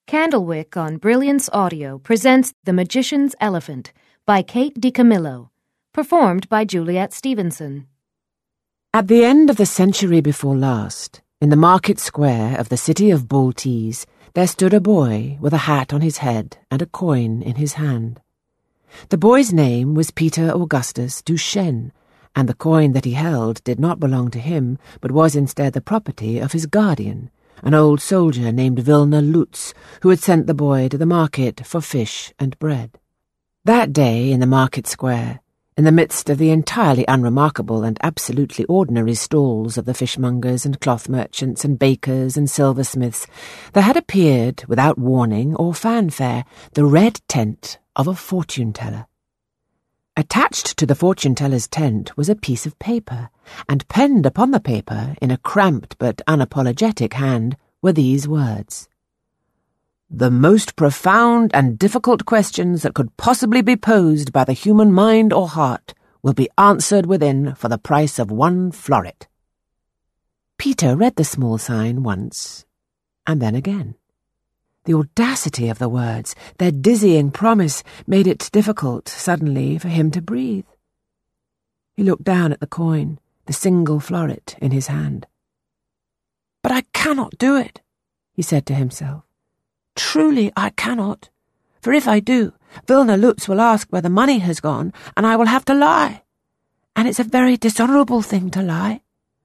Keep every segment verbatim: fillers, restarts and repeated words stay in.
Candlewick on Brilliance Audio presents The Magician's Elephant by Kate DiCamillo, performed by Juliet Stevenson. At the end of the century before last, in the market square of the city of Baltese, there stood a boy with a hat on his head and a coin in his hand. The boy's name was Peter Augustus Duchesne, and the coin that he held did not belong to him, but was instead the property of his guardian, an old soldier named Wilner Lutz, who had sent the boy to the market for fish and bread. That day in the market square, in the midst of the entirely unremarkable and absolutely ordinary stalls of the fishmongers and cloth merchants and bakers and silversmiths, there had appeared, without warning or fanfare, the red tent of a fortune-teller. Attached to the fortune-teller's tent was a piece of paper, and penned upon the paper, in a cramped but unapologetic hand, were these words: "The most profound and difficult questions that could possibly be posed by the human mind or heart will be answered within for the price of one floret." Peter read the small sign once, and then again. The audacity of the words, their dizzying promise, made it difficult, suddenly, for him to breathe. He looked down at the coin, the single floret in his hand. "But I cannot do it," he said to himself. "Truly I cannot, for if I do, Wilner Lutz will ask where the money has gone, and I will have to lie. And it's a very dishonourable thing to lie."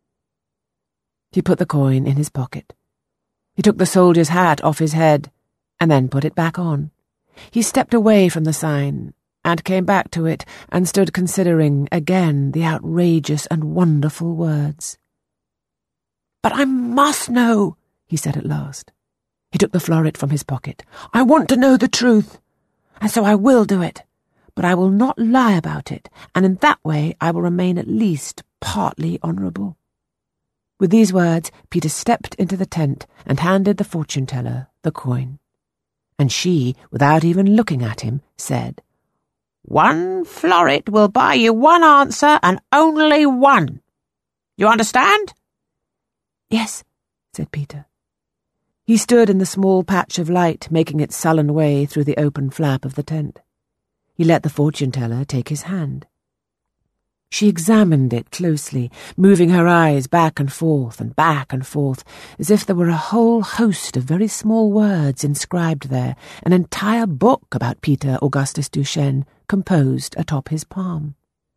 He put the coin in his pocket. He took the soldier's hat off his head, and then put it back on. He stepped away from the sign, and came back to it, and stood considering again the outrageous and wonderful words. "But I must know," he said at last. He took the floret from his pocket. "I want to know the truth, and so I will do it, but I will not lie about it, and in that way I will remain at least partly honourable." With these words, Peter stepped into the tent and handed the fortune-teller the coin. And she, without even looking at him, said, "One floret will buy you one answer, and only one. You understand?" "Yes," said Peter. He stood in the small patch of light, making its sullen way through the open flap of the tent. He let the fortune-teller take his hand. She examined it closely, moving her eyes back and forth and back and forth, as if there were a whole host of very small words inscribed there, an entire book about Peter Augustus Duchesne composed atop his palm.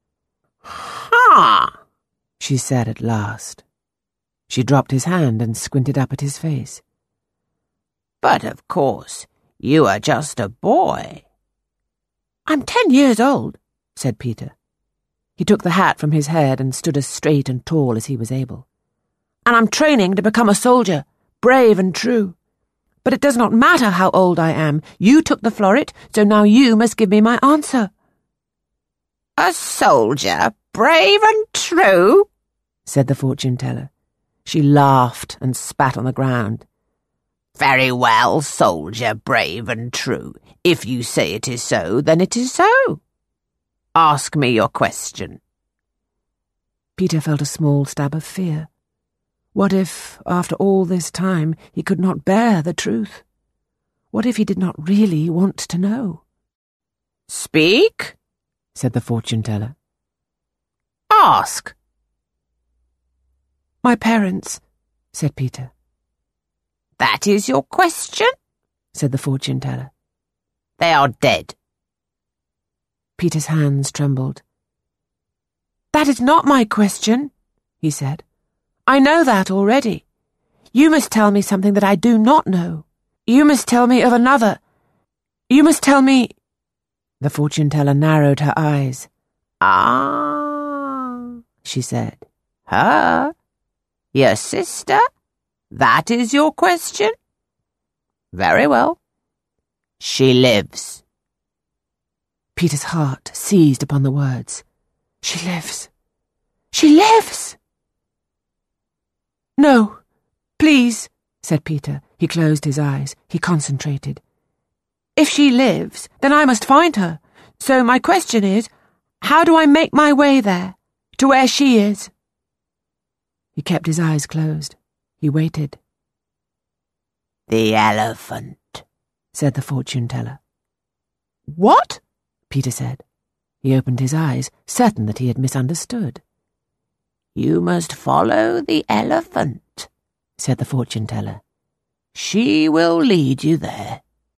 "Ha!" she said at last. She dropped his hand and squinted up at his face. "But of course, you are just a boy." "I'm ten years old," said Peter. He took the hat from his head and stood as straight and tall as he was able. "And I'm training to become a soldier, brave and true. But it does not matter how old I am. You took the floret, so now you must give me my answer." "A soldier, brave and true?" said the fortune-teller. She laughed and spat on the ground. "Very well, soldier, brave and true. If you say it is so, then it is so. Ask me your question." Peter felt a small stab of fear. What if, after all this time, he could not bear the truth? What if he did not really want to know? "Speak," said the fortune-teller. "Ask." "My parents," said Peter. "That is your question?" said the fortune-teller. "They are dead." Peter's hands trembled. "That is not my question," he said. "I know that already. You must tell me something that I do not know. You must tell me of another. You must tell me—" The fortune-teller narrowed her eyes. "Ah," she said. "Her? Your sister? That is your question? Very well. She lives." Peter's heart seized upon the words. "She lives! She lives!" "No, please," said Peter. He closed his eyes. He concentrated. "If she lives, then I must find her. So my question is, how do I make my way there, to where she is?" He kept his eyes closed. He waited. "The elephant," said the fortune-teller. What? Peter said. He opened his eyes, certain that he had misunderstood. You must follow the elephant, said the fortune-teller. She will lead you there.